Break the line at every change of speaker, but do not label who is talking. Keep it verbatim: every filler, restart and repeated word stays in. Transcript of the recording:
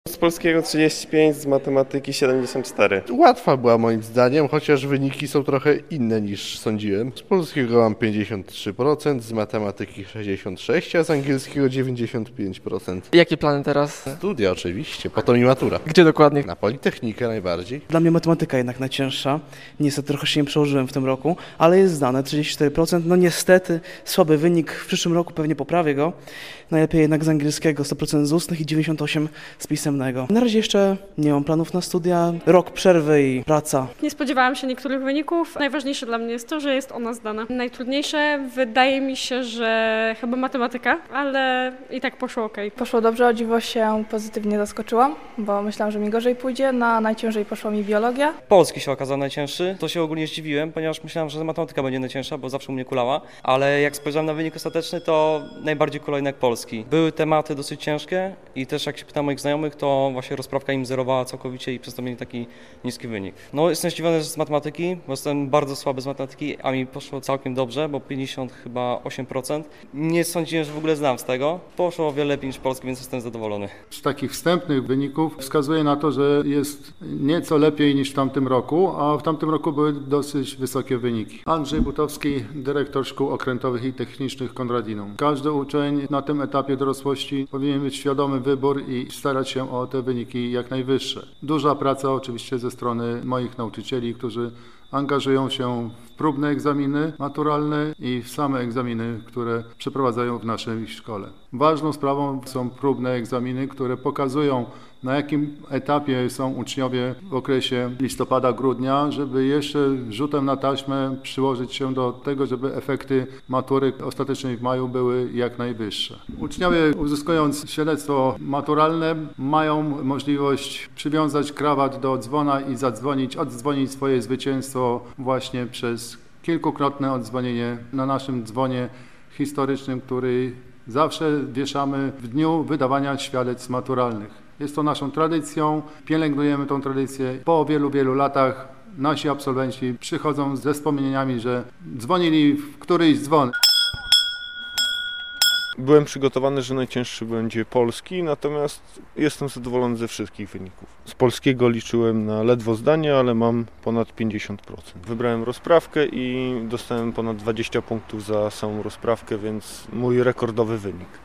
Z polskiego trzydzieści pięć, z matematyki siedemdziesiąt cztery.
Łatwa była moim zdaniem, chociaż wyniki są trochę inne niż sądziłem. Z polskiego mam pięćdziesiąt trzy procent, z matematyki sześćdziesiąt sześć procent, a z angielskiego dziewięćdziesiąt pięć procent.
Jakie plany teraz?
Studia oczywiście, potem i matura.
Gdzie dokładnie?
Na Politechnikę najbardziej.
Dla mnie matematyka jednak najcięższa. Niestety trochę się nie przełożyłem w tym roku, ale jest zdane trzydzieści cztery procent. No niestety słaby wynik, w przyszłym roku pewnie poprawię go. Najlepiej jednak z angielskiego sto procent z ustnych i dziewięćdziesiąt osiem z pisemnego. Na razie jeszcze nie mam planów na studia. Rok przerwy i praca.
Nie spodziewałam się niektórych wyników. Najważniejsze dla mnie jest to, że jest ona zdana. Najtrudniejsze wydaje mi się, że chyba matematyka, ale i tak poszło ok.
Poszło dobrze, o dziwo się pozytywnie zaskoczyłam, bo myślałam, że mi gorzej pójdzie. Na najciężej poszła mi biologia.
Polski się okazał najcięższy. To się ogólnie zdziwiłem, ponieważ myślałem, że matematyka będzie najcięższa, bo zawsze u mnie kulała. Ale jak spojrzałem na wynik ostateczny, to najbardziej kulał jednak polski. Były tematy dosyć ciężkie i też jak się pytam moich znajomych, to właśnie rozprawka im zerowała całkowicie i przez to mieli taki niski wynik. No jestem zdziwiony z matematyki, bo jestem bardzo słaby z matematyki, a mi poszło całkiem dobrze, bo pięćdziesiąt chyba osiem procent. Nie sądziłem, że w ogóle znam z tego. Poszło o wiele lepiej niż polski, więc jestem zadowolony.
Z takich wstępnych wyników wskazuje na to, że jest nieco lepiej niż w tamtym roku, a w tamtym roku były dosyć wysokie wyniki. Andrzej Butowski, dyrektor Szkół Okrętowych i Technicznych Konradinum. Każdy uczeń na tym etapie dorosłości powinien mieć świadomy wybór i starać się o te wyniki jak najwyższe. Duża praca oczywiście ze strony moich nauczycieli, którzy angażują się w próbne egzaminy maturalne i w same egzaminy, które przeprowadzają w naszej szkole. Ważną sprawą są próbne egzaminy, które pokazują, na jakim etapie są uczniowie w okresie listopada-grudnia, żeby jeszcze rzutem na taśmę przyłożyć się do tego, żeby efekty matury ostatecznej w maju były jak najwyższe. Uczniowie, uzyskując świadectwo maturalne, mają możliwość przywiązać krawat do dzwona i zadzwonić, oddzwonić swoje zwycięstwo właśnie przez kilkukrotne oddzwonienie na naszym dzwonie historycznym, który zawsze wieszamy w dniu wydawania świadectw maturalnych. Jest to naszą tradycją, pielęgnujemy tą tradycję. Po wielu, wielu latach nasi absolwenci przychodzą ze wspomnieniami, że dzwonili w któryś dzwon.
Byłem przygotowany, że najcięższy będzie polski, natomiast jestem zadowolony ze wszystkich wyników. Z polskiego liczyłem na ledwo zdanie, ale mam ponad pięćdziesiąt procent. Wybrałem rozprawkę i dostałem ponad dwadzieścia punktów za samą rozprawkę, więc mój rekordowy wynik.